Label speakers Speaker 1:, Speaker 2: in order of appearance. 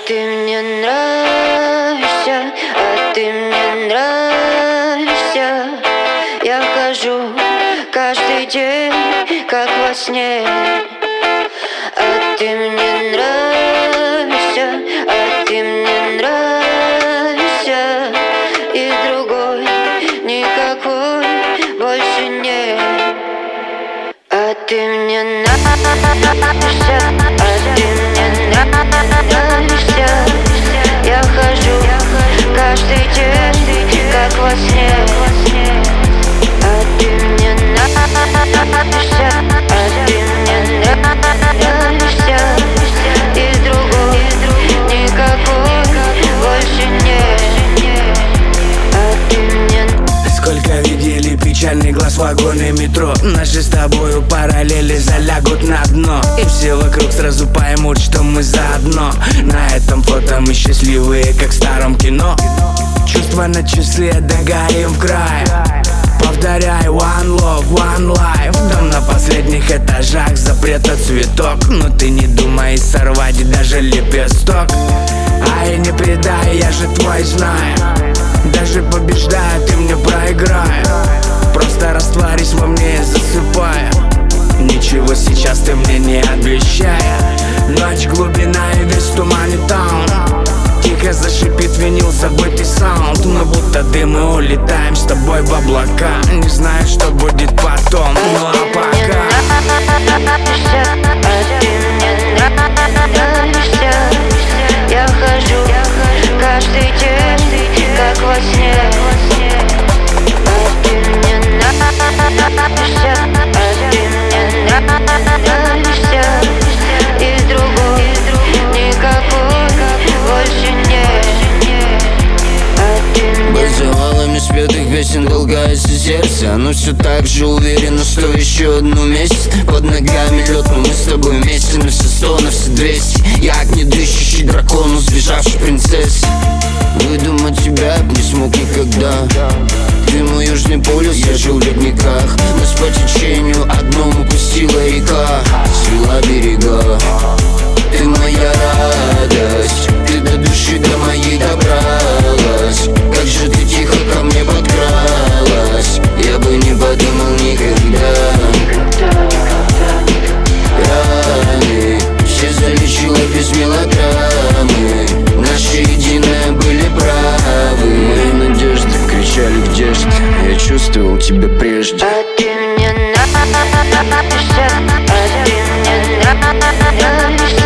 Speaker 1: ты мне нравишься, а ты мне нравишься. Я хожу каждый день, как во сне. А ты мне нравишься, а ты мне нравишься. И другой никакой больше нет. А ты мне нравишься, а ты мне нравишься. Я хожу каждый день, как во сне. А ты мне нравишься, а ты мне нравишься. И другой никакой больше нет. А ты мне.
Speaker 2: Сколько видели печальный глаз в вагоне метро. Наши с тобою параллели залягут на дно, и все вокруг сразу поймут, что мы заодно. На этом фото мы счастливые, как в старом кино. Чувства на часы, догорим в край. Повторяй: one love, one life. Дом на последних этажах, запрета цветок. Но ты не думай сорвать даже лепесток. Ай, не предай, я же твой, знаю. Даже побеждая, ты мне проиграй. Просто растворись во мне и засыпая. Ничего сейчас ты мне не обещая. Ночь, глубина и весь туман и таун. Тихо зашипит винил, забытый саунд. Мы будто дым и улетаем с тобой в облака. Не знаю, что будет потом, ну а пока.
Speaker 1: А ты мне нравишься. Я хожу каждый день, как во сне. А ты мне нравишься, а ты мне нравишься. И другой никакой больше нет. А ты мне.
Speaker 3: Под завалами спетых песен толкается сердце. Оно все так же уверено, что еще одну месяц. Под ногами лед, но мы с тобой вместе. На все 100, на все 200. Я не дышащий дракон, сбежавший принцесс. Выдумать тебя не смог никогда. Ты мой южный полюс, я жил в ледниках. Нас по течению одному пустила река, свела берега. Ты моя радость, ты до души до моей добралась. Как же ты тихо ко мне подкралась. Я бы не подумал никогда. Раны все залечила без мелодрамы. Наши единые были правы. Мои надежды кричали: где ж ты? Я чувствовал тебя прежде.
Speaker 1: А ты мне нравишься, а ты мне нравишься.